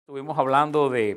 Estuvimos hablando de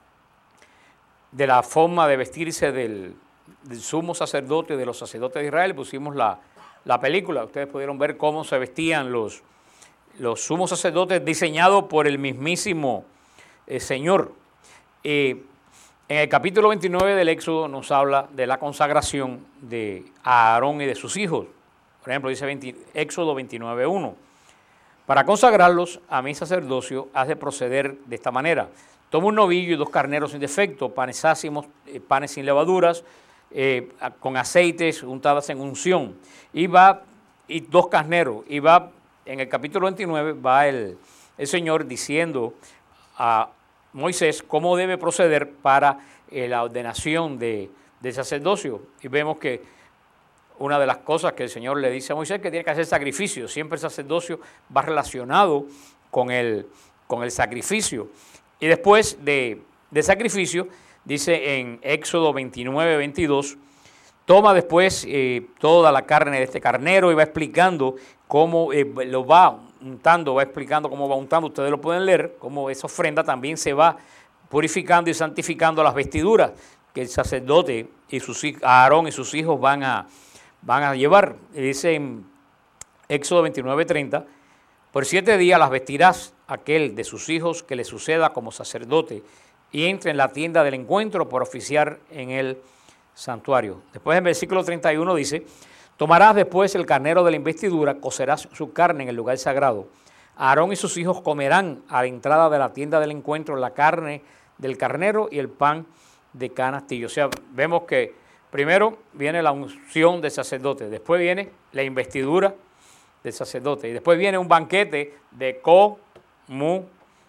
la forma de vestirse del sumo sacerdote, de los sacerdotes de Israel. Pusimos la película, ustedes pudieron ver cómo se vestían los sumos sacerdotes diseñados por el mismísimo Señor. En el capítulo 29 del Éxodo nos habla de la consagración de Aarón y de sus hijos. Por ejemplo, dice Éxodo 29:1. Para consagrarlos a mi sacerdocio, has de proceder de esta manera. Toma un novillo y 2 carneros sin defecto, panes ácimos, panes sin levaduras, con aceites untadas en unción. Y 2 carneros. Y va, en el capítulo 29, va el Señor diciendo a Moisés cómo debe proceder para la ordenación del sacerdocio. Y vemos que una de las cosas que el Señor le dice a Moisés que tiene que hacer sacrificio. Siempre el sacerdocio va relacionado con el sacrificio. Y después de sacrificio, dice en Éxodo 29:22, toma después toda la carne de este carnero y va explicando cómo lo va untando, va explicando cómo va untando. Ustedes lo pueden leer, cómo esa ofrenda también se va purificando y santificando las vestiduras que el sacerdote y Aarón y sus hijos van a llevar. Y dice en Éxodo 29:30, por 7 días las vestirás aquel de sus hijos que le suceda como sacerdote y entre en la tienda del encuentro por oficiar en el santuario. Después en versículo 31 dice, tomarás después el carnero de la investidura, cocerás su carne en el lugar sagrado. Aarón y sus hijos comerán a la entrada de la tienda del encuentro la carne del carnero y el pan de canastillo. O sea, vemos que primero viene la unción del sacerdote, después viene la investidura del sacerdote y después viene un banquete de comunión.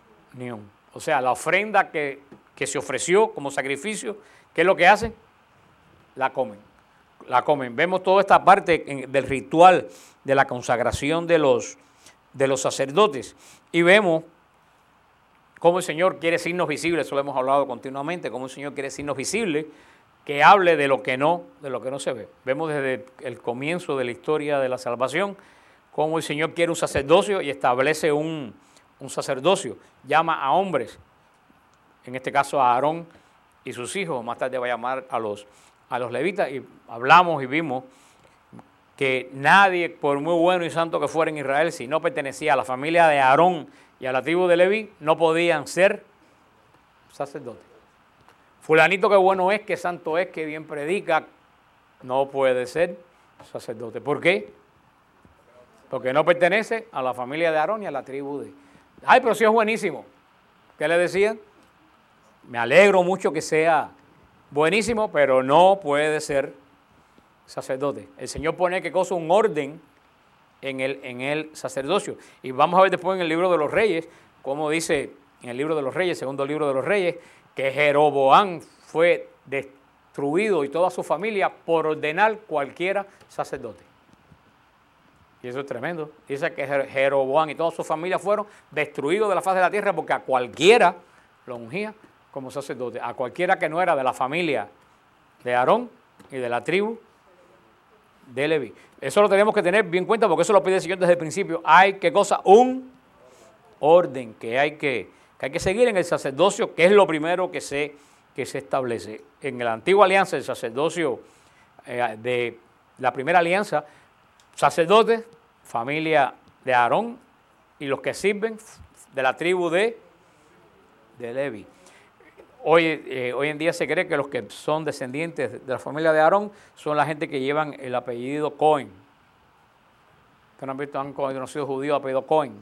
O sea, la ofrenda que se ofreció como sacrificio, ¿qué es lo que hacen? La comen. Vemos toda esta parte del ritual de la consagración de los sacerdotes y vemos cómo el Señor quiere signos visibles. Eso lo hemos hablado continuamente, cómo el Señor quiere signos visibles que hable de lo que no se ve. Vemos desde el comienzo de la historia de la salvación cómo el Señor quiere un sacerdocio y establece un sacerdocio. Llama a hombres, en este caso a Aarón y sus hijos. Más tarde va a llamar a los levitas y hablamos y vimos que nadie, por muy bueno y santo que fuera en Israel, si no pertenecía a la familia de Aarón y a la tribu de Leví, no podían ser sacerdotes. Fulanito que bueno es, que santo es, que bien predica, no puede ser sacerdote. ¿Por qué? Porque no pertenece a la familia de Aarón y a la tribu de... Ay, pero sí es buenísimo. ¿Qué le decían? Me alegro mucho que sea buenísimo, pero no puede ser sacerdote. El Señor pone ¿qué cosa? Un orden en el sacerdocio. Y vamos a ver después en el libro de los Reyes, como dice en el libro de los Reyes, segundo libro de los Reyes, que Jeroboam fue destruido y toda su familia por ordenar cualquiera sacerdote. Y eso es tremendo. Dice que Jeroboam y toda su familia fueron destruidos de la faz de la tierra porque a cualquiera lo ungía como sacerdote. A cualquiera que no era de la familia de Aarón y de la tribu de Leví. Eso lo tenemos que tener bien en cuenta porque eso lo pide el Señor desde el principio. Hay, ¿qué cosa? Un orden que hay que seguir en el sacerdocio, que es lo primero que se establece. En la antigua alianza, el sacerdocio de la primera alianza, sacerdotes, familia de Aarón y los que sirven de la tribu de Leví. Hoy en día se cree que los que son descendientes de la familia de Aarón son la gente que llevan el apellido Cohen. ¿Ustedes han visto? Han conocido judíos apellido Cohen.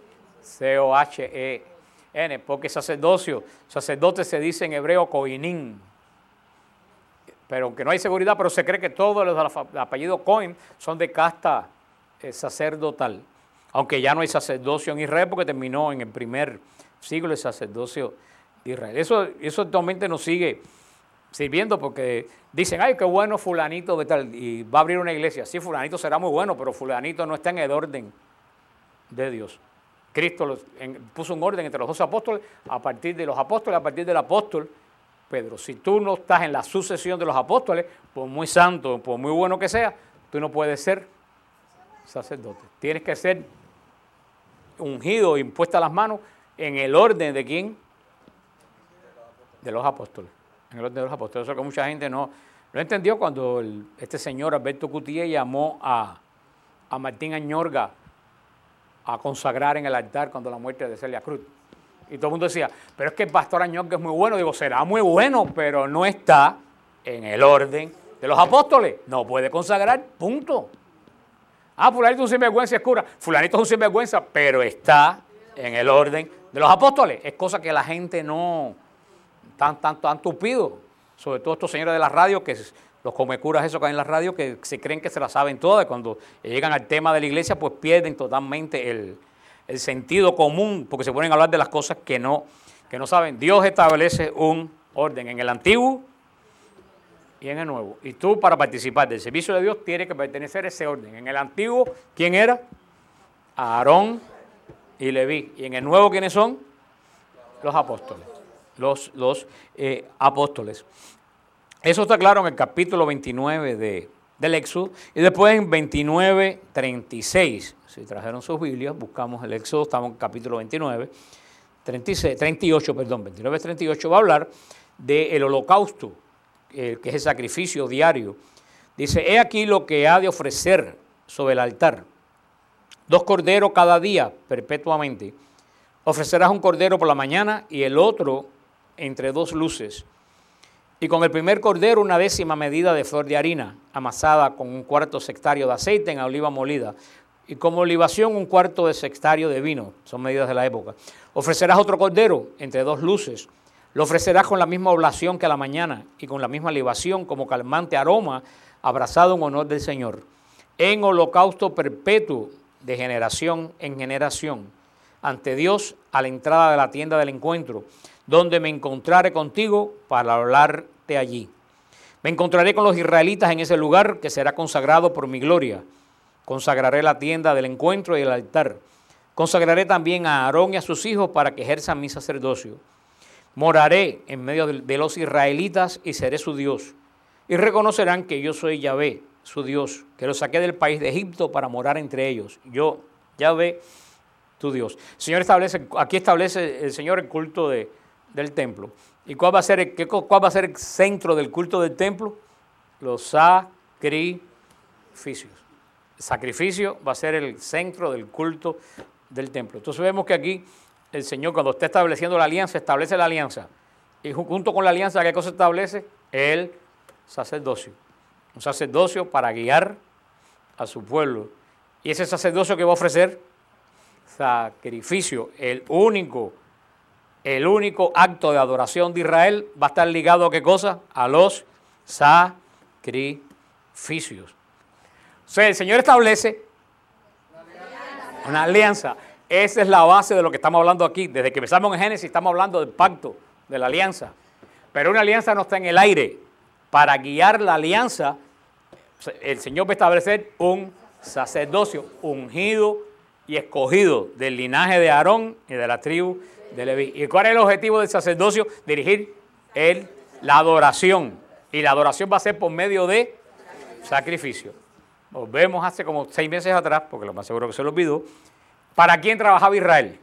C-O-H-E-N, porque sacerdote se dice en hebreo Coinín. Pero aunque no hay seguridad, pero se cree que todos los del apellido Cohen son de casta sacerdotal. Aunque ya no hay sacerdocio en Israel porque terminó en el primer siglo el sacerdocio de Israel. Eso actualmente nos sigue sirviendo porque dicen, ay, qué bueno fulanito de tal, y va a abrir una iglesia. Sí, fulanito será muy bueno, pero fulanito no está en el orden de Dios. Cristo puso un orden entre los 12 apóstoles, a partir de los apóstoles, a partir del apóstol Pedro. Si tú no estás en la sucesión de los apóstoles, por muy santo, por muy bueno que sea, tú no puedes ser sacerdote. Tienes que ser ungido, impuesta las manos en el orden de quién, de los apóstoles. En el orden de los apóstoles. Eso que mucha gente no entendió cuando este señor Alberto Cutié llamó a Martín Añorga a consagrar en el altar cuando la muerte de Celia Cruz. Y todo el mundo decía, pero es que el pastor Añorga es muy bueno. Digo, será muy bueno, pero no está en el orden de los apóstoles. No puede consagrar, punto. Fulanito es un sinvergüenza, es cura. Fulanito es un sinvergüenza, pero está en el orden de los apóstoles. Es cosa que la gente no tan tupido. Sobre todo estos señores de la radio, que los comecuras esos que hay en la radio, que se creen que se la saben todas. Cuando llegan al tema de la iglesia, pues pierden totalmente el sentido común, porque se ponen a hablar de las cosas que no saben. Dios establece un orden en el Antiguo y en el Nuevo. Y tú, para participar del servicio de Dios, tienes que pertenecer a ese orden. En el Antiguo, ¿quién era? Aarón y Leví. Y en el Nuevo, ¿quiénes son? Los apóstoles. Los apóstoles. Eso está claro en el capítulo 29 del Éxodo. Y después en 29:36. Si trajeron sus Biblias, buscamos el Éxodo, estamos en el capítulo 29:38 va a hablar del holocausto, que es el sacrificio diario. Dice, he aquí lo que ha de ofrecer sobre el altar. 2 corderos cada día, perpetuamente. Ofrecerás un cordero por la mañana y el otro entre 2 luces. Y con el primer cordero 1/10 medida de flor de harina, amasada con 1/4 sextario de aceite en oliva molida. Y como libación 1/4 de sextario de vino, son medidas de la época. Ofrecerás otro cordero entre 2 luces. Lo ofrecerás con la misma oblación que a la mañana y con la misma libación como calmante aroma, abrazado en honor del Señor. En holocausto perpetuo de generación en generación, ante Dios a la entrada de la tienda del encuentro, donde me encontraré contigo para hablarte allí. Me encontraré con los israelitas en ese lugar que será consagrado por mi gloria. Consagraré la tienda del encuentro y el altar. Consagraré también a Aarón y a sus hijos para que ejerzan mi sacerdocio. Moraré en medio de los israelitas y seré su Dios. Y reconocerán que yo soy Yahvé, su Dios, que los saqué del país de Egipto para morar entre ellos. Yo, Yahvé, tu Dios. El Señor aquí establece el Señor el culto del templo. ¿Y cuál va a ser el centro del culto del templo? Los sacrificios. El sacrificio va a ser el centro del culto del templo. Entonces vemos que aquí el Señor, cuando está estableciendo la alianza, establece la alianza. Y junto con la alianza, ¿qué cosa establece? El sacerdocio. Un sacerdocio para guiar a su pueblo. Y ese sacerdocio que va a ofrecer, sacrificio, el único acto de adoración de Israel va a estar ligado a ¿qué cosa? A los sacrificios. O sea, el Señor establece una alianza. Esa es la base de lo que estamos hablando aquí. Desde que empezamos en Génesis estamos hablando del pacto, de la alianza. Pero una alianza no está en el aire. Para guiar la alianza, el Señor va a establecer un sacerdocio ungido y escogido del linaje de Aarón y de la tribu de Leví. ¿Y cuál es el objetivo del sacerdocio? Dirigir la adoración. Y la adoración va a ser por medio de sacrificio. Nos vemos hace como 6 meses atrás, porque lo más seguro que se lo olvidó. ¿Para quién trabajaba Israel?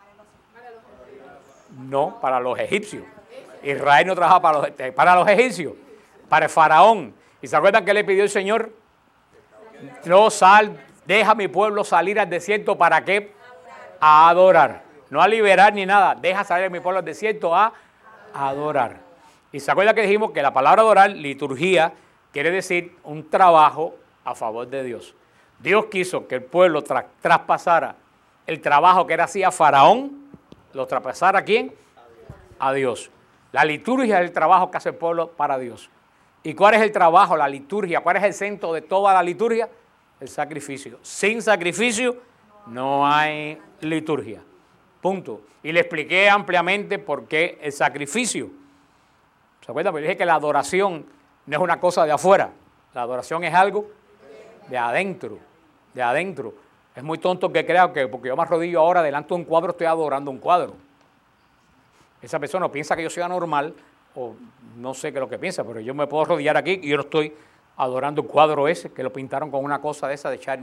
No, para los egipcios. Israel no trabajaba para los egipcios, para el faraón. ¿Y se acuerdan que le pidió el Señor? No deja a mi pueblo salir al desierto, ¿para qué? A adorar. No a liberar ni nada, deja salir a mi pueblo al desierto a adorar. Y se acuerdan que dijimos que la palabra adorar, liturgia, quiere decir un trabajo a favor de Dios. Dios quiso que el pueblo traspasara el trabajo que era hacía Faraón, lo traspasara ¿a quién? A Dios. La liturgia es el trabajo que hace el pueblo para Dios. ¿Y cuál es el trabajo, la liturgia? ¿Cuál es el centro de toda la liturgia? El sacrificio. Sin sacrificio no hay liturgia. Punto. Y le expliqué ampliamente por qué el sacrificio. ¿Se acuerdan? Porque dije que la adoración no es una cosa de afuera. La adoración es algo de adentro. De adentro. Es muy tonto que crea que porque yo me arrodillo ahora delante de un cuadro estoy adorando un cuadro. Esa persona piensa que yo soy anormal o no sé qué es lo que piensa, pero yo me puedo arrodillar aquí y yo no estoy adorando un cuadro ese que lo pintaron con una cosa de esa de echar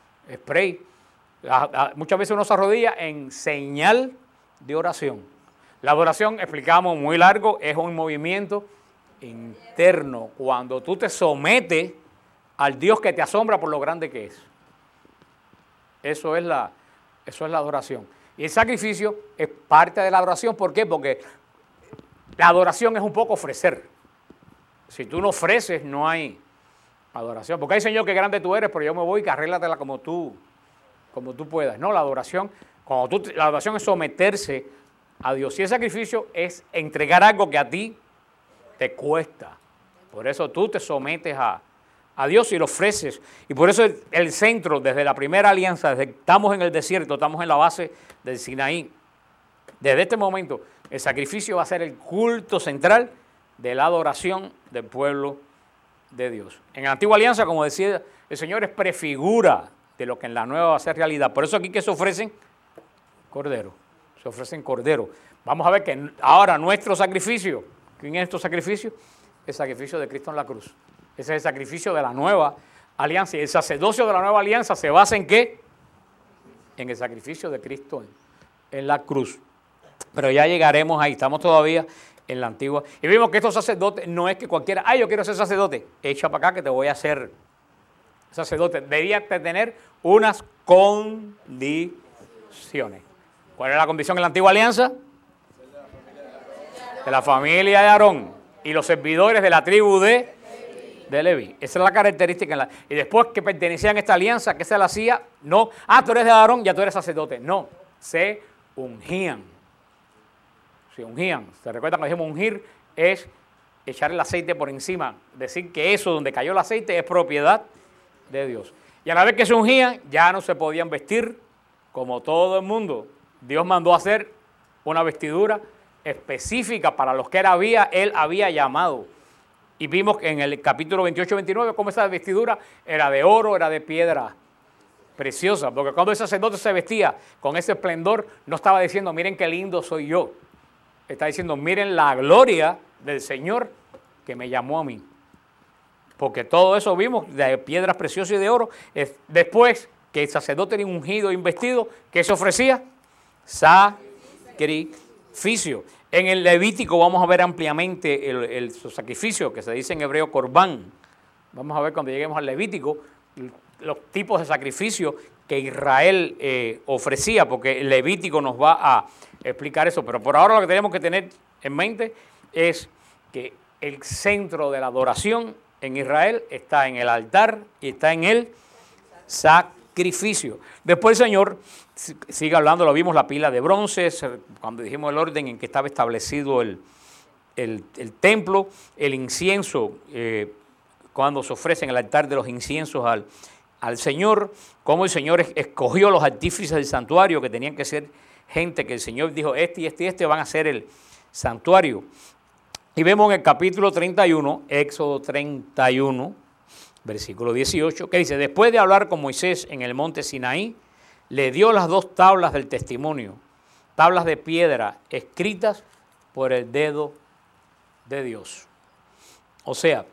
spray. Muchas veces uno se arrodilla en señal de oración. La adoración, explicamos muy largo, es un movimiento interno, cuando tú te sometes al Dios que te asombra por lo grande que es. Eso es la adoración. Y el sacrificio es parte de la adoración. ¿Por qué? Porque la adoración es un poco ofrecer. Si tú no ofreces, no hay adoración. Porque hay, Señor, qué grande tú eres, pero yo me voy y arréglatela como tú puedas. No, la adoración, la adoración es someterse a Dios. Y el sacrificio es entregar algo que a ti te cuesta. Por eso tú te sometes a Dios y lo ofreces. Y por eso el centro, desde la primera alianza, desde que estamos en el desierto, estamos en la base del Sinaí. Desde este momento, el sacrificio va a ser el culto central de la adoración del pueblo de Dios. En la antigua alianza, como decía el Señor, es prefigura de lo que en la nueva va a ser realidad. Por eso aquí que se ofrecen cordero. Se ofrecen cordero. Vamos a ver que ahora nuestro sacrificio, ¿quién es nuestro sacrificio? El sacrificio de Cristo en la cruz. Ese es el sacrificio de la nueva alianza. Y el sacerdocio de la nueva alianza se basa ¿en qué? En el sacrificio de Cristo en la cruz. Pero ya llegaremos ahí, estamos todavía en la antigua. Y vimos que estos sacerdotes no es que cualquiera, yo quiero ser sacerdote, echa para acá que te voy a hacer sacerdote. Debías tener unas condiciones. ¿Cuál era la condición en la antigua alianza? De la familia de Aarón y los servidores de la tribu de Leví. Esa es la característica. Y después que pertenecían a esta alianza, ¿qué se le hacía? No, tú eres de Aarón, ya tú eres sacerdote. No, se ungían. Se ungían. ¿Se recuerdan que dijimos ungir? Es echar el aceite por encima. Decir que eso donde cayó el aceite es propiedad de Dios. Y a la vez que se ungían, ya no se podían vestir como todo el mundo. Dios mandó a hacer una vestidura específica para los que él había llamado. Y vimos en el capítulo 28-29 cómo esa vestidura era de oro, era de piedra preciosa. Porque cuando el sacerdote se vestía con ese esplendor, no estaba diciendo, miren qué lindo soy yo. Está diciendo, miren la gloria del Señor que me llamó a mí. Porque todo eso vimos de piedras preciosas y de oro. Después que el sacerdote era ungido e investido, ¿qué se ofrecía? Sacrificio. En el Levítico vamos a ver ampliamente el sacrificio que se dice en hebreo corbán. Vamos a ver cuando lleguemos al Levítico los tipos de sacrificio que Israel ofrecía, porque el Levítico nos va a explicar eso. Pero por ahora lo que tenemos que tener en mente es que el centro de la adoración en Israel está en el altar y está en el sacrificio. Después el Señor sigue hablando, lo vimos, la pila de bronce, cuando dijimos el orden en que estaba establecido el templo, el incienso, cuando se ofrece en el altar de los inciensos al Señor, cómo el Señor escogió los artífices del santuario, que tenían que ser gente que el Señor dijo, este y este y este van a ser el santuario. Y vemos en el capítulo 31, Éxodo 31, versículo 18, que dice, después de hablar con Moisés en el monte Sinaí, le dio las 2 tablas del testimonio, tablas de piedra escritas por el dedo de Dios. O sea,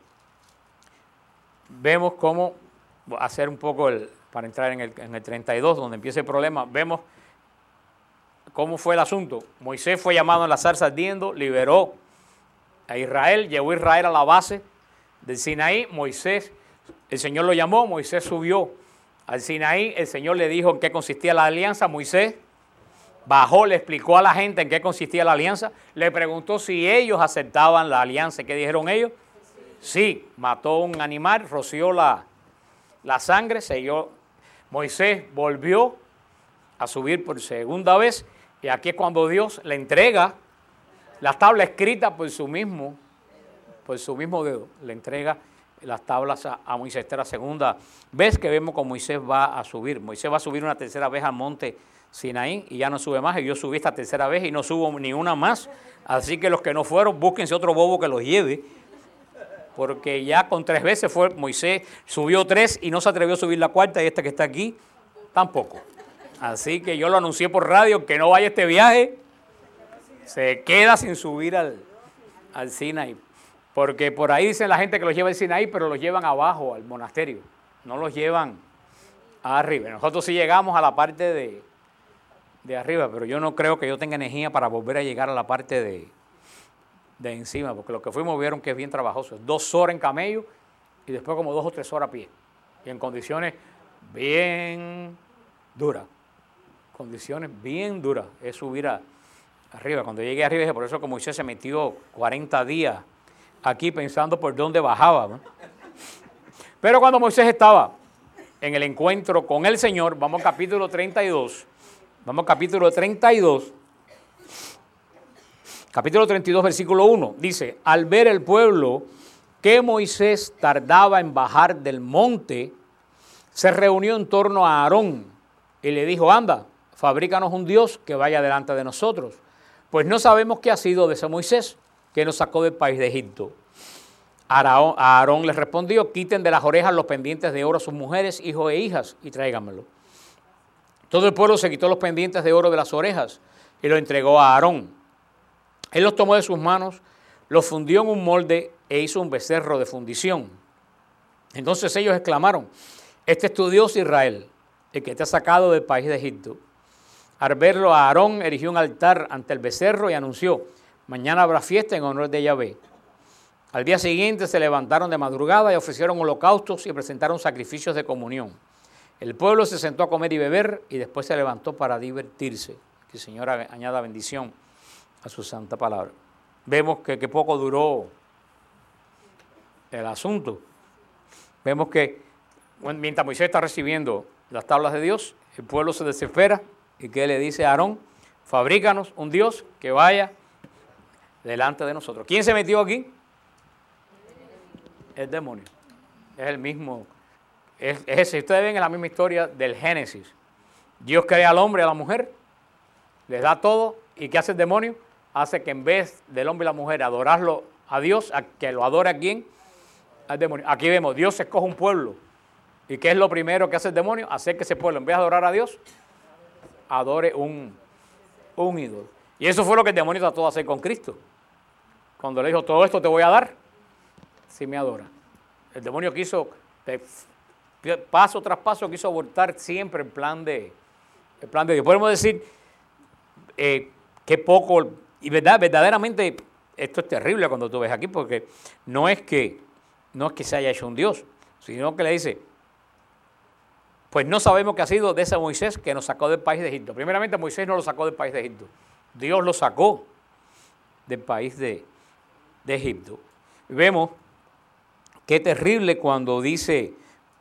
vemos cómo hacer un poco, para entrar en el 32, donde empieza el problema, vemos cómo fue el asunto. Moisés fue llamado en la zarza ardiendo, liberó a Israel, llevó a Israel a la base del Sinaí. El Señor lo llamó, Moisés subió al Sinaí, el Señor le dijo en qué consistía la alianza, Moisés bajó, le explicó a la gente en qué consistía la alianza, le preguntó si ellos aceptaban la alianza. ¿Qué dijeron ellos? Sí, mató un animal, roció la sangre, selló. Moisés volvió a subir por segunda vez y aquí es cuando Dios le entrega la tabla escrita por su mismo dedo, le entrega las tablas a Moisés. Esta es la segunda vez que vemos que Moisés va a subir. Moisés va a subir una tercera vez al monte Sinaí y ya no sube más. Y yo subí esta tercera vez y no subo ni una más. Así que los que no fueron, búsquense otro bobo que los lleve. Porque ya con 3 veces fue Moisés, subió 3 y no se atrevió a subir la cuarta, y esta que está aquí tampoco. Así que yo lo anuncié por radio, que no vaya este viaje, se queda sin subir al Sinaí. Porque por ahí dicen la gente que los lleva al Sinaí, pero los llevan abajo al monasterio, no los llevan arriba. Nosotros sí llegamos a la parte de arriba, pero yo no creo que yo tenga energía para volver a llegar a la parte de encima, porque lo que fuimos vieron que es bien trabajoso. 2 horas en camello y después como 2 o 3 horas a pie. Y en condiciones bien duras. Condiciones bien duras. Es subir arriba. Cuando llegué arriba dije, por eso que Moisés se metió 40 días aquí pensando por dónde bajaba, ¿no? Pero cuando Moisés estaba en el encuentro con el Señor, vamos al capítulo 32. Vamos al capítulo 32. Capítulo 32, versículo 1. Dice, al ver el pueblo que Moisés tardaba en bajar del monte, se reunió en torno a Aarón y le dijo, anda, fabrícanos un Dios que vaya delante de nosotros, pues no sabemos qué ha sido de ese Moisés que nos sacó del país de Egipto. Aarón les respondió, quiten de las orejas los pendientes de oro a sus mujeres, hijos e hijas, y tráiganmelo. Todo el pueblo se quitó los pendientes de oro de las orejas y lo entregó a Aarón. Él los tomó de sus manos, los fundió en un molde e hizo un becerro de fundición. Entonces ellos exclamaron, este es tu Dios Israel, el que te ha sacado del país de Egipto. Al verlo, Aarón erigió un altar ante el becerro y anunció, mañana habrá fiesta en honor de Yahvé. Al día siguiente se levantaron de madrugada y ofrecieron holocaustos y presentaron sacrificios de comunión. El pueblo se sentó a comer y beber y después se levantó para divertirse. Que el Señor añada bendición a su santa palabra. Vemos que poco duró el asunto. Vemos que mientras Moisés está recibiendo las tablas de Dios, el pueblo se desespera y que le dice a Aarón, fabrícanos un Dios que vaya delante de nosotros. ¿Quién se metió aquí? El demonio. Es el mismo. Es ese. Ustedes ven en la misma historia del Génesis. Dios crea al hombre y a la mujer, les da todo, ¿y qué hace el demonio? Hace que en vez del hombre y la mujer adorarlo a Dios, a que lo adore a quién, al demonio. Aquí vemos, Dios escoge un pueblo. ¿Y qué es lo primero que hace el demonio? Hacer que ese pueblo, en vez de adorar a Dios, adore un ídolo. Y eso fue lo que el demonio trató de hacer con Cristo. Cuando le dijo, todo esto te voy a dar, si me adora. El demonio quiso, paso tras paso, quiso abortar siempre el plan de Dios. Podemos decir que poco, y verdaderamente esto es terrible cuando tú ves aquí, porque no es que se haya hecho un Dios, sino que le dice, pues no sabemos qué ha sido de ese Moisés que nos sacó del país de Egipto. Primeramente, Moisés no lo sacó del país de Egipto. Dios lo sacó del país de Egipto. Y vemos qué terrible cuando dice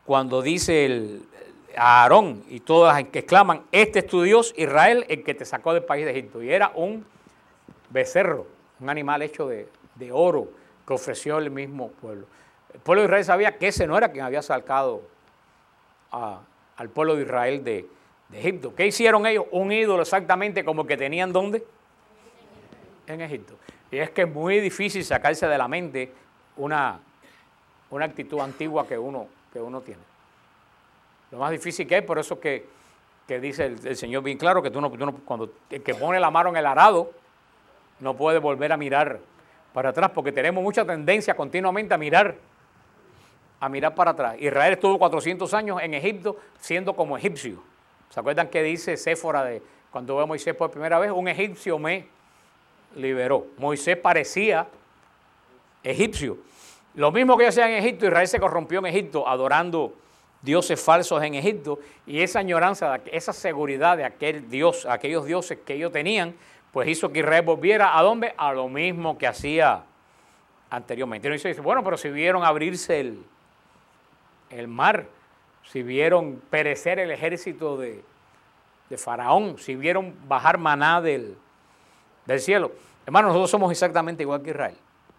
a Aarón y todas que exclaman, este es tu Dios Israel, el que te sacó del país de Egipto. Y era un becerro, un animal hecho de oro que ofreció el mismo pueblo. El pueblo de Israel sabía que ese no era quien había sacado al pueblo de Israel de Egipto. ¿Qué hicieron ellos? Un ídolo exactamente como el que tenían ¿dónde? En Egipto. Y es que es muy difícil sacarse de la mente una actitud antigua que uno tiene. Lo más difícil que es, por eso que dice el Señor bien claro, que tú no, cuando el que pone la mano en el arado no puede volver a mirar para atrás, porque tenemos mucha tendencia continuamente a mirar para atrás. Israel estuvo 400 años en Egipto siendo como egipcio. ¿Se acuerdan que dice Séfora cuando ve a Moisés por primera vez? Un egipcio me liberó. Moisés parecía egipcio. Lo mismo que hacía en Egipto, Israel se corrompió en Egipto adorando dioses falsos en Egipto, y esa añoranza, esa seguridad de aquel Dios, aquellos dioses que ellos tenían, pues hizo que Israel volviera ¿a dónde? A lo mismo que hacía anteriormente. Y uno dice, bueno, pero si vieron abrirse el mar, si vieron perecer el ejército de Faraón, si vieron bajar maná del cielo. Hermanos, nosotros somos exactamente igual que Israel.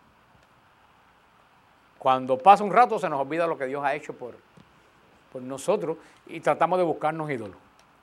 Cuando pasa un rato se nos olvida lo que Dios ha hecho por nosotros y tratamos de buscarnos ídolos.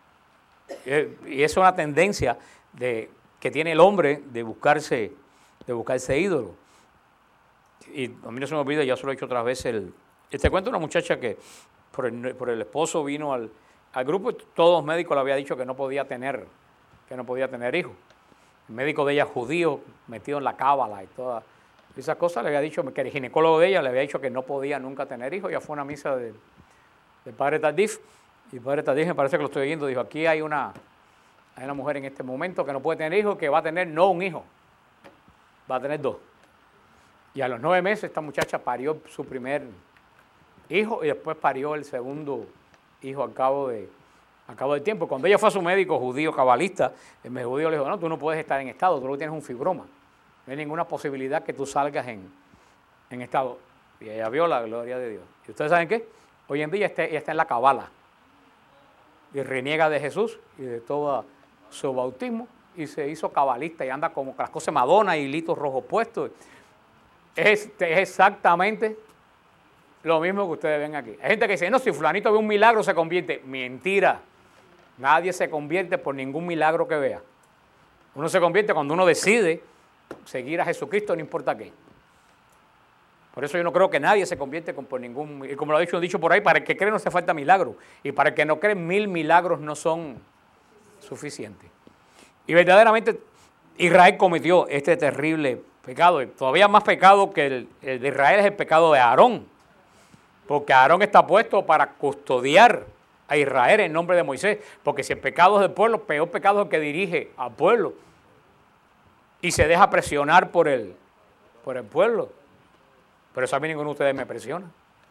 Y es una tendencia que tiene el hombre de buscarse ídolos. Y a mí no se me olvida, ya se lo he hecho otras veces, este cuento de una muchacha que por el esposo vino al grupo y todos los médicos le había dicho que no podía tener hijos. El médico de ella judío, metido en la cábala y todas esas cosas, le había dicho que el ginecólogo de ella le había dicho que no podía nunca tener hijos. Ya fue una misa del padre Tardif, y el padre Tardif, me parece que lo estoy oyendo, dijo, aquí hay una Hay una mujer en este momento que no puede tener hijos, que va a tener no un hijo, va a tener 2. Y a los 9 meses esta muchacha parió su primer hijo y después parió el segundo hijo al cabo del tiempo. Cuando ella fue a su médico judío cabalista, el médico judío le dijo, no, tú no puedes estar en estado, tú lo que tienes un fibroma. No hay ninguna posibilidad que tú salgas en estado. Y ella vio la gloria de Dios. ¿Y ustedes saben qué? Hoy en día ella está en la cabala y reniega de Jesús y de todo su bautismo y se hizo cabalista y anda como con las cosas de Madonna y hilitos rojos puestos. Es exactamente lo mismo que ustedes ven aquí. Hay gente que dice, no, si fulanito ve un milagro se convierte. Mentira. Nadie se convierte por ningún milagro que vea. Uno se convierte cuando uno decide seguir a Jesucristo, no importa qué. Por eso yo no creo que nadie se convierte por ningún... Y como lo he dicho por ahí, para el que cree no hace falta milagro. Y para el que no cree, 1000 milagros no son suficientes. Y verdaderamente Israel cometió este terrible pecado. Y todavía más pecado que el de Israel es el pecado de Aarón. Porque Aarón está puesto para custodiar a Israel en nombre de Moisés. Porque si el pecado es del pueblo, peor pecado es el que dirige al pueblo. Y se deja presionar por el pueblo. Pero eso a mí ninguno de ustedes me presiona.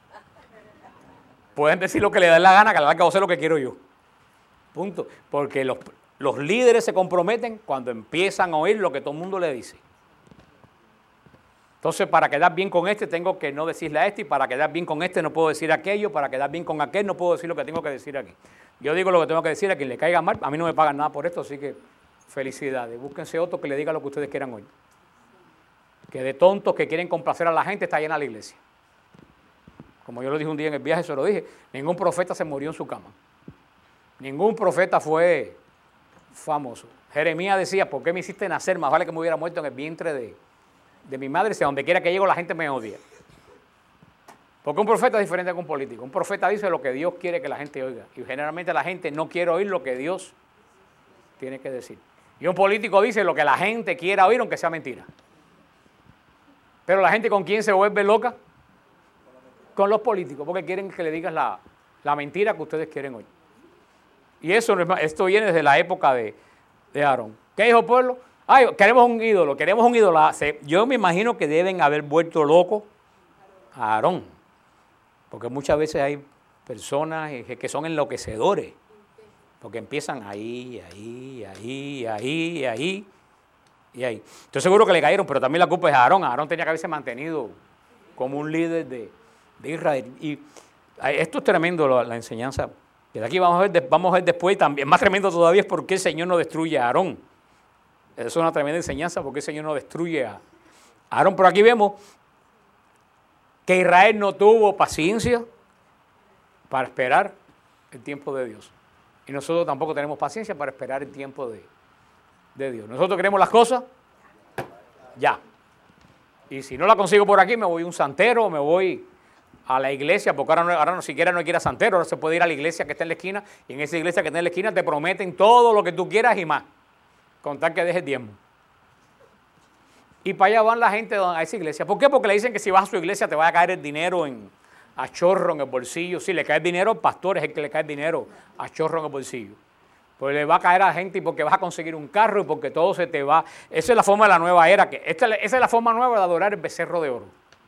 Pueden decir lo que le da la gana, que a la larga voy a hacer lo que quiero yo. Punto. Porque los líderes se comprometen cuando empiezan a oír lo que todo el mundo le dice. Entonces, para quedar bien con este, tengo que no decirle a este, y para quedar bien con este no puedo decir aquello, para quedar bien con aquel no puedo decir lo que tengo que decir aquí. Yo digo lo que tengo que decir a quien le caiga mal, a mí no me pagan nada por esto, así que felicidades. Búsquense otro que le diga lo que ustedes quieran hoy. Que de tontos que quieren complacer a la gente está llena la iglesia. Como yo lo dije un día en el viaje, se lo dije, ningún profeta se murió en su cama. Ningún profeta fue famoso. Jeremías decía, ¿por qué me hiciste nacer? Más vale que me hubiera muerto en el vientre de mi madre, si a donde quiera que llego la gente me odia. Porque un profeta es diferente que un político. Un profeta dice lo que Dios quiere que la gente oiga. Y generalmente la gente no quiere oír lo que Dios tiene que decir. Y un político dice lo que la gente quiera oír, aunque sea mentira. Pero la gente, ¿con quién se vuelve loca? Con los políticos, porque quieren que le digas la mentira que ustedes quieren oír. Y esto viene desde la época de Aarón. ¿Qué dijo el pueblo? Ay, queremos un ídolo. Yo me imagino que deben haber vuelto loco a Aarón, porque muchas veces hay personas que son enloquecedores, porque empiezan ahí. Estoy seguro que le cayeron, pero también la culpa es a Aarón. Aarón tenía que haberse mantenido como un líder de Israel. Y esto es tremendo, la enseñanza. Que de aquí vamos a ver después, también más tremendo todavía es por qué el Señor no destruye a Aarón. Eso es una tremenda enseñanza, porque el Señor no destruye a Aarón. Pero aquí vemos que Israel no tuvo paciencia para esperar el tiempo de Dios. Y nosotros tampoco tenemos paciencia para esperar el tiempo de Dios. Nosotros queremos las cosas ya. Y si no la consigo por aquí, me voy a un santero, me voy a la iglesia, porque ahora no siquiera no hay que ir a santero, ahora se puede ir a la iglesia que está en la esquina, y en esa iglesia que está en la esquina te prometen todo lo que tú quieras y más, con tal que dejes diezmo. Y para allá van la gente a esa iglesia. ¿Por qué? Porque le dicen que si vas a su iglesia te va a caer el dinero a chorro en el bolsillo. Sí, le cae el dinero al pastor, es el que le cae el dinero a chorro en el bolsillo. Pues le va a caer a la gente y porque vas a conseguir un carro y porque todo se te va. Esa es la forma de la nueva era. Esa es la forma nueva de adorar el becerro de oro.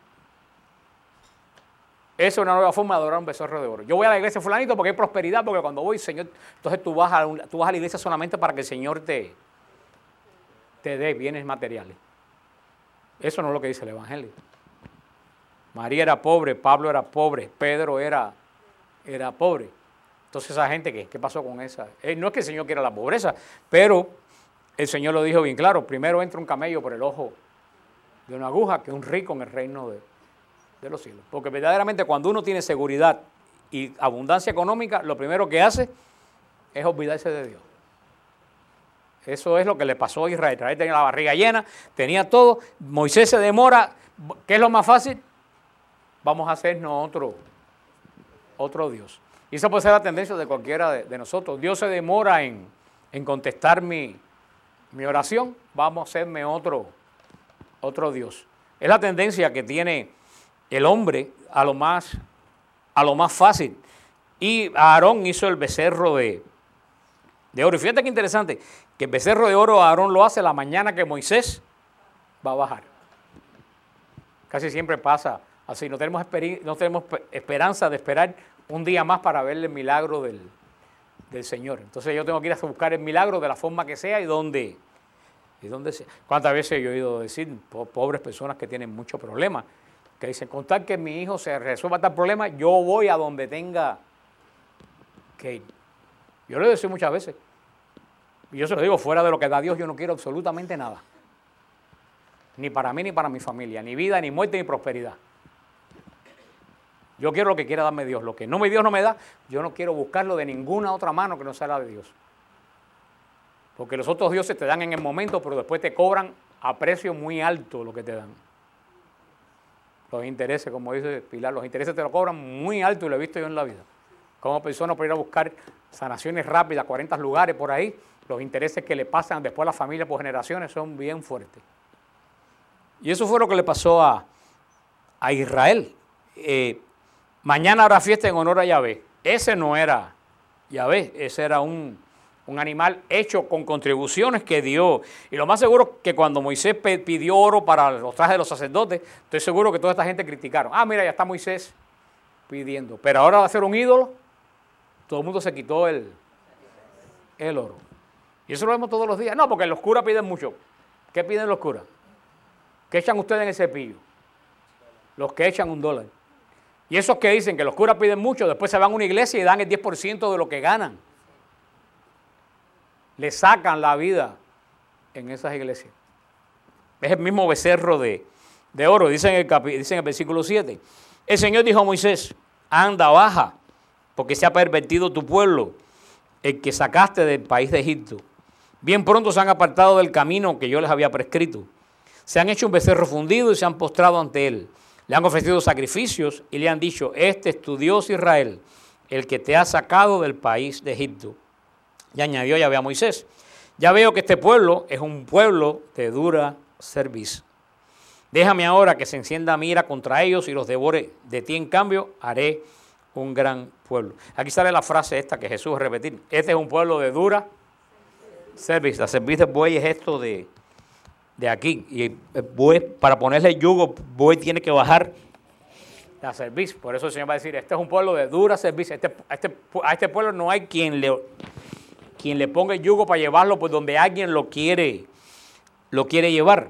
Esa es una nueva forma de adorar un becerro de oro. Yo voy a la iglesia fulanito porque hay prosperidad, porque cuando voy, Señor, entonces tú vas a la iglesia solamente para que el Señor te dé bienes materiales. Eso no es lo que dice el Evangelio. María era pobre, Pablo era pobre, Pedro era pobre. Entonces esa gente, ¿qué pasó con esa? No es que el Señor quiera la pobreza, pero el Señor lo dijo bien claro. Primero entra un camello por el ojo de una aguja que un rico en el reino de los cielos. Porque verdaderamente cuando uno tiene seguridad y abundancia económica, lo primero que hace es olvidarse de Dios. Eso es lo que le pasó a Israel. Israel tenía la barriga llena, tenía todo. Moisés se demora. ¿Qué es lo más fácil? Vamos a hacernos otro Dios. Y esa puede ser la tendencia de cualquiera de nosotros. Dios se demora en contestar mi oración. Vamos a hacerme otro Dios. Es la tendencia que tiene el hombre a lo más fácil. Y Aarón hizo el becerro de de oro. Y fíjate qué interesante, que el becerro de oro Aarón lo hace la mañana que Moisés va a bajar. Casi siempre pasa así, no tenemos esperanza de esperar un día más para ver el milagro del Señor. Entonces yo tengo que ir a buscar el milagro de la forma que sea y donde sea. ¿Cuántas veces yo he oído decir, pobres personas que tienen muchos problemas, que dicen, con tal que mi hijo se resuelva tal problema, yo voy a donde tenga que ir? Yo lo he dicho muchas veces, y yo se lo digo, fuera de lo que da Dios, yo no quiero absolutamente nada. Ni para mí, ni para mi familia, ni vida, ni muerte, ni prosperidad. Yo quiero lo que quiera darme Dios. Lo que Dios no me da, yo no quiero buscarlo de ninguna otra mano que no sea la de Dios. Porque los otros dioses te dan en el momento, pero después te cobran a precio muy alto lo que te dan. Los intereses, como dice Pilar, los intereses te lo cobran muy alto y lo he visto yo en la vida. Como persona por ir a buscar sanaciones rápidas, 40 lugares por ahí, los intereses que le pasan después a la familia por generaciones son bien fuertes. Y eso fue lo que le pasó a Israel. Mañana habrá fiesta en honor a Yahvé. Ese no era Yahvé, ese era un animal hecho con contribuciones que dio. Y lo más seguro que cuando Moisés pidió oro para los trajes de los sacerdotes, estoy seguro que toda esta gente criticaron. Ah, mira, ya está Moisés pidiendo. Pero ahora va a ser un ídolo, todo el mundo se quitó el oro. Y eso lo vemos todos los días. No, porque los curas piden mucho. ¿Qué piden los curas? ¿Qué echan ustedes en el cepillo? Los que echan $1. Y esos que dicen que los curas piden mucho, después se van a una iglesia y dan el 10% de lo que ganan. Le sacan la vida en esas iglesias. Es el mismo becerro de oro, dice en el versículo 7. El Señor dijo a Moisés, anda, baja, porque se ha pervertido tu pueblo, el que sacaste del país de Egipto. Bien pronto se han apartado del camino que yo les había prescrito. Se han hecho un becerro fundido y se han postrado ante él. Le han ofrecido sacrificios y le han dicho, este es tu Dios Israel, el que te ha sacado del país de Egipto. Y añadió Yahvé a Moisés, ya veo que este pueblo es un pueblo de dura cerviz. Déjame ahora que se encienda mi ira contra ellos y los devore. De ti, en cambio, haré un gran pueblo. Aquí sale la frase esta que Jesús repetir. Este es un pueblo de dura cerviz. La cerviz del buey es esto de aquí. Y el buey, para ponerle yugo, el buey tiene que bajar la cerviz. Por eso el Señor va a decir, este es un pueblo de dura cerviz. A este pueblo no hay quien le ponga el yugo para llevarlo por donde alguien lo quiere llevar.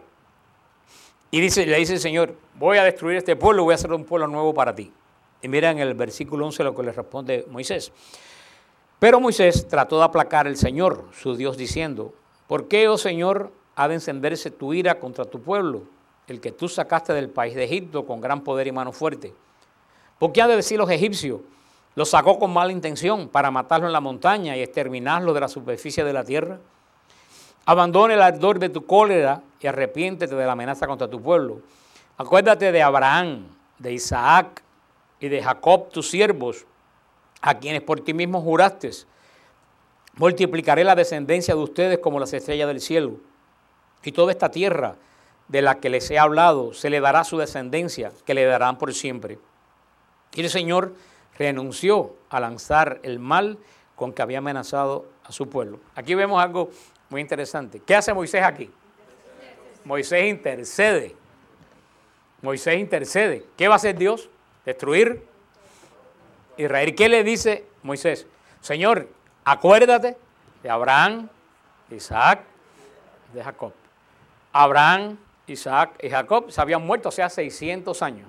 Y le dice el Señor, voy a destruir este pueblo, voy a hacer un pueblo nuevo para ti. Y mira en el versículo 11 lo que le responde Moisés. Pero Moisés trató de aplacar al Señor, su Dios, diciendo, ¿por qué, oh Señor, ha de encenderse tu ira contra tu pueblo, el que tú sacaste del país de Egipto con gran poder y mano fuerte? ¿Por qué han de decir los egipcios? Lo sacó con mala intención para matarlo en la montaña y exterminarlo de la superficie de la tierra. Abandona el ardor de tu cólera y arrepiéntete de la amenaza contra tu pueblo. Acuérdate de Abraham, de Isaac y de Jacob, tus siervos, a quienes por ti mismo juraste. Multiplicaré la descendencia de ustedes como las estrellas del cielo. Y toda esta tierra de la que les he hablado se le dará su descendencia, que le darán por siempre. Y el Señor renunció a lanzar el mal con que había amenazado a su pueblo. Aquí vemos algo muy interesante. ¿Qué hace Moisés aquí? Moisés intercede. Moisés intercede. ¿Qué va a hacer Dios? Destruir Israel. ¿Qué le dice Moisés? Señor, acuérdate de Abraham, Isaac, de Jacob. Abraham, Isaac y Jacob se habían muerto hace 600 años.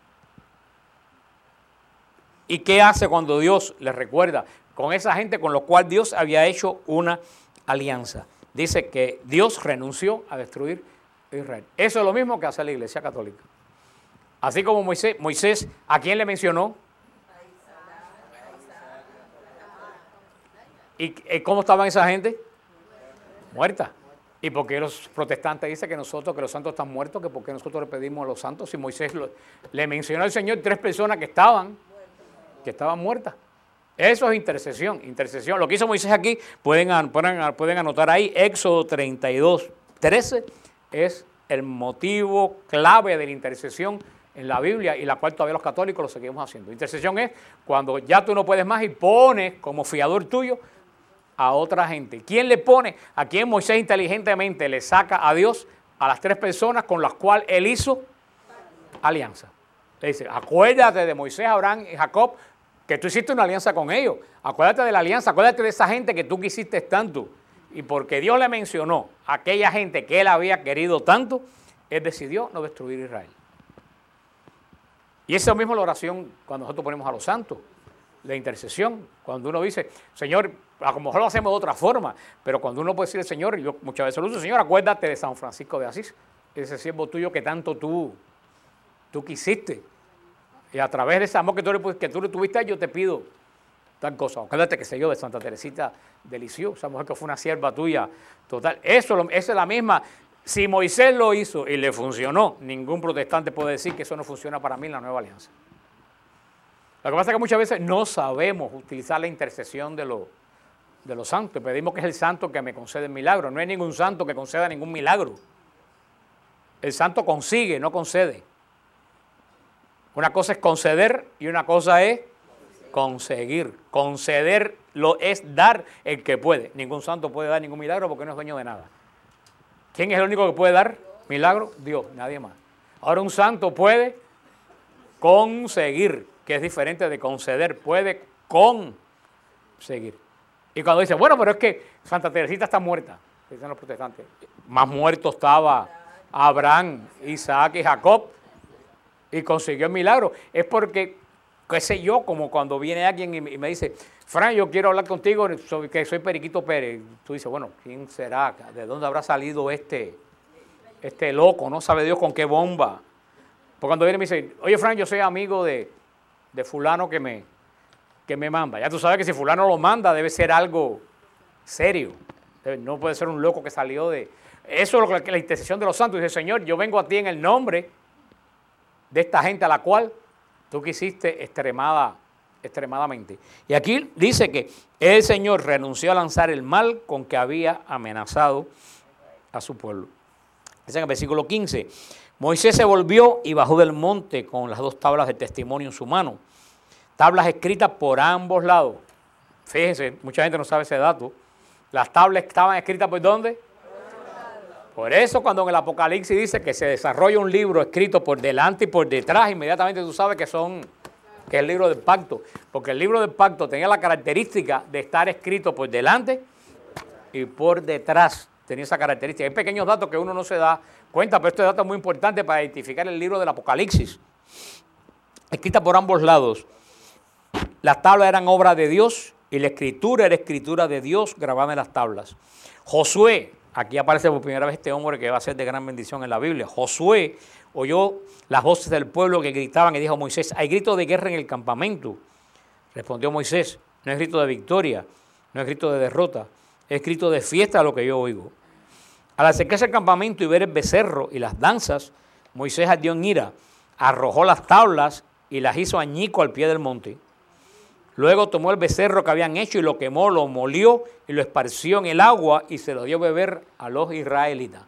¿Y qué hace cuando Dios les recuerda? Con esa gente con la cual Dios había hecho una alianza. Dice que Dios renunció a destruir Israel. Eso es lo mismo que hace la Iglesia Católica. Así como Moisés, ¿a quién le mencionó? ¿Y cómo estaban esa gente? Muerta. ¿Y por qué los protestantes dicen que los santos están muertos? ¿Que por qué nosotros le pedimos a los santos? Si Moisés le mencionó al Señor 3 personas que estaban muertas. Eso es intercesión. Lo que hizo Moisés aquí, pueden anotar ahí, Éxodo 32:13, es el motivo clave de la intercesión en la Biblia y la cual todavía los católicos lo seguimos haciendo. Intercesión es cuando ya tú no puedes más y pones como fiador tuyo a otra gente. ¿Quién le pone? ¿A quién Moisés inteligentemente le saca a Dios? A las 3 personas con las cuales él hizo alianza. Le dice, acuérdate de Moisés, Abraham y Jacob, que tú hiciste una alianza con ellos. Acuérdate de la alianza, acuérdate de esa gente que tú quisiste tanto. Y porque Dios le mencionó a aquella gente que él había querido tanto, él decidió no destruir Israel. Y eso mismo es la oración cuando nosotros ponemos a los santos, la intercesión. Cuando uno dice, Señor, a lo mejor lo hacemos de otra forma, pero cuando uno puede decir al Señor, yo muchas veces lo uso, Señor, acuérdate de San Francisco de Asís, ese siervo tuyo que tanto tú quisiste. Y a través de ese amor que tú le tuviste, yo te pido tal cosa. Acuérdate que sé yo de Santa Teresita de Lisieux, esa mujer que fue una sierva tuya total. Esa es la misma. Si Moisés lo hizo y le funcionó, ningún protestante puede decir que eso no funciona para mí en la nueva alianza. Lo que pasa es que muchas veces no sabemos utilizar la intercesión de los santos. Pedimos que es el santo que me concede el milagro. No hay ningún santo que conceda ningún milagro. El santo consigue, no concede. Una cosa es conceder y una cosa es conseguir. Conceder es dar el que puede. Ningún santo puede dar ningún milagro porque no es dueño de nada. ¿Quién es el único que puede dar milagro? Dios, nadie más. Ahora un santo puede conseguir, que es diferente de conceder, puede conseguir. Y cuando dice, bueno, pero es que Santa Teresita está muerta, dicen los protestantes, más muerto estaba Abraham, Isaac y Jacob, y consiguió el milagro. Es porque, qué sé yo, como cuando viene alguien y me dice, Fran, yo quiero hablar contigo, que soy Periquito Pérez. Tú dices, bueno, ¿quién será? ¿De dónde habrá salido este loco? No sabe Dios con qué bomba. Porque cuando viene y me dice, oye, Fran, yo soy amigo de fulano que me manda. Ya tú sabes que si fulano lo manda debe ser algo serio. No puede ser un loco que salió de... Eso es lo que la intercesión de los santos. Dice, Señor, yo vengo a ti en el nombre de esta gente a la cual tú quisiste extremadamente. Y aquí dice que el Señor renunció a lanzar el mal con que había amenazado a su pueblo. Dice en el versículo 15, Moisés se volvió y bajó del monte con las 2 tablas de testimonio en su mano, tablas escritas por ambos lados. Fíjense, mucha gente no sabe ese dato. Las tablas estaban escritas ¿por dónde? Por eso cuando en el Apocalipsis dice que se desarrolla un libro escrito por delante y por detrás, inmediatamente tú sabes que es el libro del pacto, porque el libro del pacto tenía la característica de estar escrito por delante y por detrás, tenía esa característica. Hay pequeños datos que uno no se da cuenta, pero este dato es muy importante para identificar el libro del Apocalipsis. Escrita por ambos lados. Las tablas eran obra de Dios y la escritura era escritura de Dios grabada en las tablas. Josué, aquí aparece por primera vez este hombre que va a ser de gran bendición en la Biblia. Josué oyó las voces del pueblo que gritaban y dijo a Moisés, hay grito de guerra en el campamento. Respondió Moisés, no es grito de victoria, no es grito de derrota, es grito de fiesta lo que yo oigo. Al acercarse al campamento y ver el becerro y las danzas, Moisés ardió en ira, arrojó las tablas y las hizo añico al pie del monte. Luego tomó el becerro que habían hecho y lo quemó, lo molió y lo esparció en el agua y se lo dio a beber a los israelitas.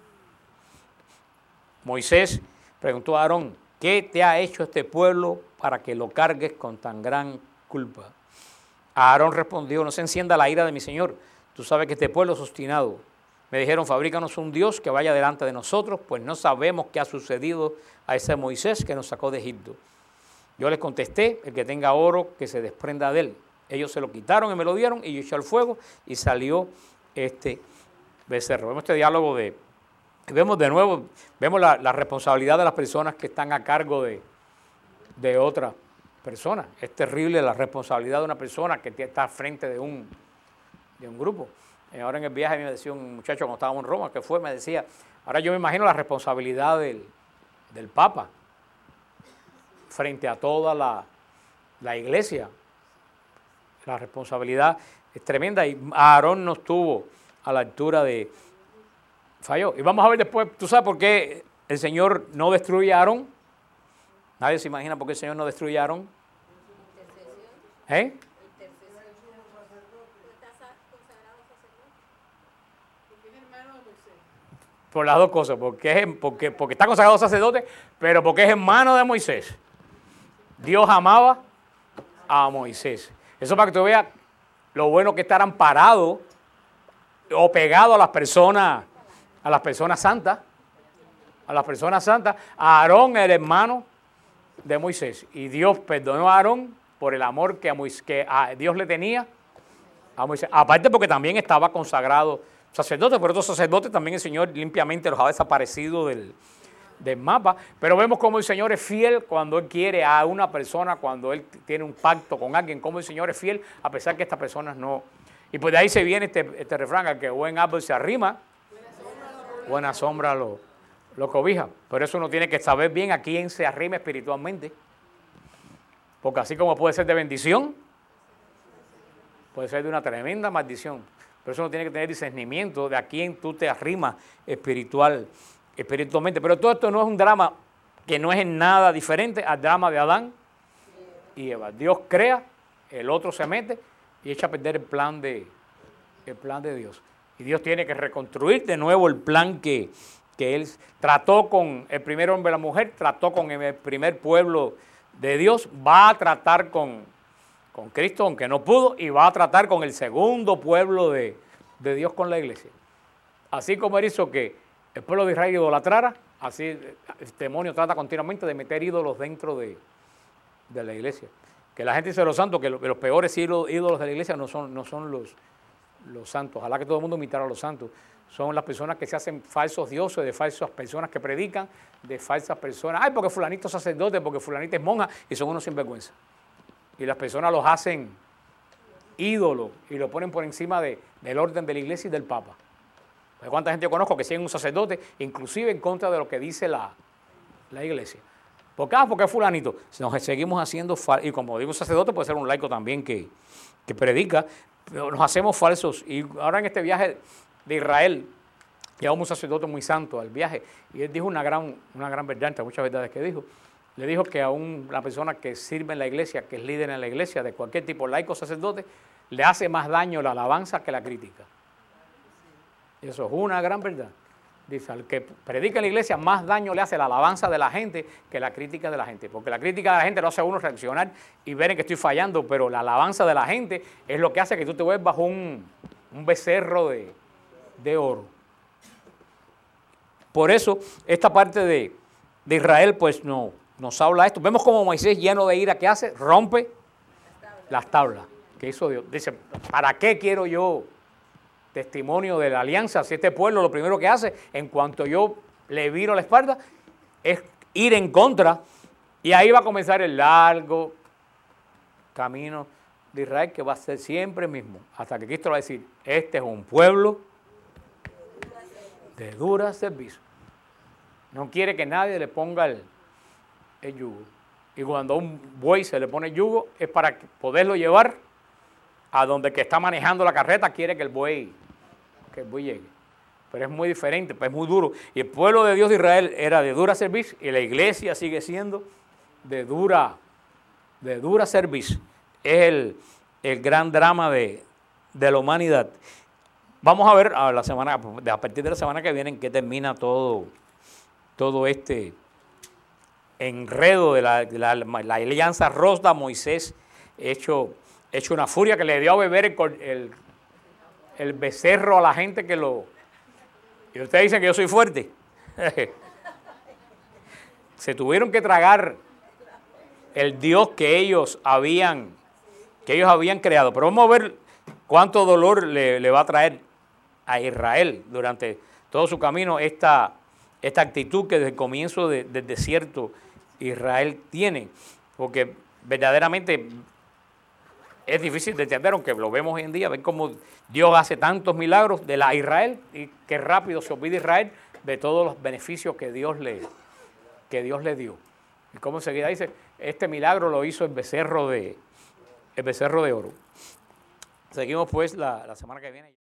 Moisés preguntó a Aarón, ¿qué te ha hecho este pueblo para que lo cargues con tan gran culpa? Aarón respondió, no se encienda la ira de mi señor, tú sabes que este pueblo es obstinado. Me dijeron, fabrícanos un Dios que vaya delante de nosotros, pues no sabemos qué ha sucedido a ese Moisés que nos sacó de Egipto. Yo les contesté, el que tenga oro, que se desprenda de él. Ellos se lo quitaron y me lo dieron y yo eché al fuego y salió este becerro. Vemos este diálogo vemos de nuevo, vemos la responsabilidad de las personas que están a cargo de otras personas. Es terrible la responsabilidad de una persona que está al frente de un grupo. Ahora en el viaje me decía un muchacho cuando estábamos en Roma, me decía, ahora yo me imagino la responsabilidad del Papa frente a toda la iglesia. La responsabilidad es tremenda y Aarón no estuvo a la altura falló. Y vamos a ver después, ¿tú sabes por qué el Señor no destruye a Aarón? Nadie se imagina por qué el Señor no destruye a Aarón. ¿Eh? Por las dos cosas, porque está consagrado sacerdote, pero porque es hermano de Moisés. Dios amaba a Moisés. Eso para que tú veas lo bueno que estarán parados o pegados a las personas santas, a Aarón, el hermano de Moisés. Y Dios perdonó a Aarón por el amor que a Dios le tenía a Moisés. Aparte porque también estaba consagrado sacerdote, pero estos sacerdotes también el Señor limpiamente los ha desaparecido del mapa. Pero vemos cómo el Señor es fiel cuando Él quiere a una persona, cuando Él tiene un pacto con alguien, cómo el Señor es fiel a pesar que estas personas no. Y pues de ahí se viene este refrán, al que buen árbol se arrima, buena sombra lo cobija. Por eso uno tiene que saber bien a quién se arrima espiritualmente. Porque así como puede ser de bendición, puede ser de una tremenda maldición. Por eso uno tiene que tener discernimiento de a quién tú te arrimas espiritualmente. Pero todo esto no es un drama que no es en nada diferente al drama de Adán y Eva. Dios crea, el otro se mete y echa a perder el plan de Dios. Y Dios tiene que reconstruir de nuevo el plan que Él trató con el primer hombre y la mujer, trató con el primer pueblo de Dios, va a tratar con Cristo, aunque no pudo, y va a tratar con el segundo pueblo de Dios, con la iglesia. Así como Él hizo que el pueblo de Israel idolatrara, así el demonio trata continuamente de meter ídolos dentro de la iglesia. Que la gente dice de los santos, que los peores ídolos de la iglesia no son los santos. Ojalá que todo el mundo imitara a los santos. Son las personas que se hacen falsos dioses, de falsas personas que predican, de falsas personas. Ay, porque fulanito es sacerdote, porque fulanito es monja, y son unos sinvergüenza. Y las personas los hacen ídolos y lo ponen por encima del orden de la iglesia y del papa. Pues ¿cuánta gente yo conozco que siguen un sacerdote, inclusive en contra de lo que dice la iglesia? ¿Por qué? Porque es fulanito. Nos seguimos haciendo y como digo sacerdote, puede ser un laico también que predica, pero nos hacemos falsos. Y ahora en este viaje de Israel, llevamos un sacerdote muy santo al viaje, y él dijo una gran verdad, entre muchas verdades que dijo. Le dijo que a una persona que sirve en la iglesia, que es líder en la iglesia, de cualquier tipo, laico o sacerdote, le hace más daño la alabanza que la crítica. Y eso es una gran verdad. Dice, al que predica en la iglesia, más daño le hace la alabanza de la gente que la crítica de la gente. Porque la crítica de la gente lo hace a uno reaccionar y ver en que estoy fallando, pero la alabanza de la gente es lo que hace que tú te vuelvas un becerro de oro. Por eso, esta parte de Israel, pues nos habla esto. Vemos como Moisés, lleno de ira, ¿qué hace? Rompe las tablas que hizo Dios. Dice, ¿para qué quiero yo testimonio de la alianza? Si este pueblo lo primero que hace, en cuanto yo le viro la espalda, es ir en contra, y ahí va a comenzar el largo camino de Israel, que va a ser siempre el mismo, hasta que Cristo va a decir, este es un pueblo de dura servicio. No quiere que nadie le ponga el yugo. Y cuando a un buey se le pone yugo, es para poderlo llevar a donde el que está manejando la carreta quiere que el buey llegue. Pero es muy diferente, pues es muy duro. Y el pueblo de Dios de Israel era de dura servicio, y la iglesia sigue siendo de dura servicio. Es el gran drama de la humanidad. Vamos a ver a partir de la semana que viene en qué termina todo este enredo de la alianza Rosda Moisés, hecho una furia, que le dio a beber el becerro a la gente que lo... Y ustedes dicen que yo soy fuerte. Se tuvieron que tragar el Dios que ellos habían creado. Pero vamos a ver cuánto dolor le va a traer a Israel durante todo su camino esta actitud que desde el comienzo del desierto Israel tiene. Porque verdaderamente es difícil de entender, aunque lo vemos hoy en día, ver cómo Dios hace tantos milagros de la Israel, y qué rápido se olvida Israel de todos los beneficios que Dios le dio. Y como enseguida dice, este milagro lo hizo el becerro de oro. Seguimos pues la semana que viene.